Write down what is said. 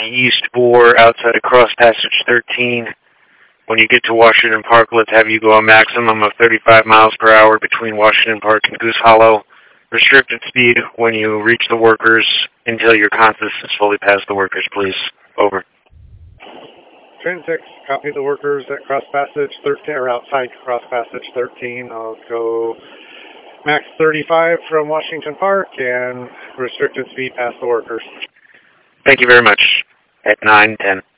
East 4 outside of Cross Passage 13. When you get to Washington Park, let's have you go a maximum of 35 miles per hour between Washington Park and Goose Hollow. Restricted speed when you reach the workers until your conscious is fully past the workers, please. Over. Train 6, copy the workers at Cross Passage 13, or outside Cross Passage 13. I'll go max 35 from Washington Park and restricted speed past the workers. Thank you very much. At 9:10.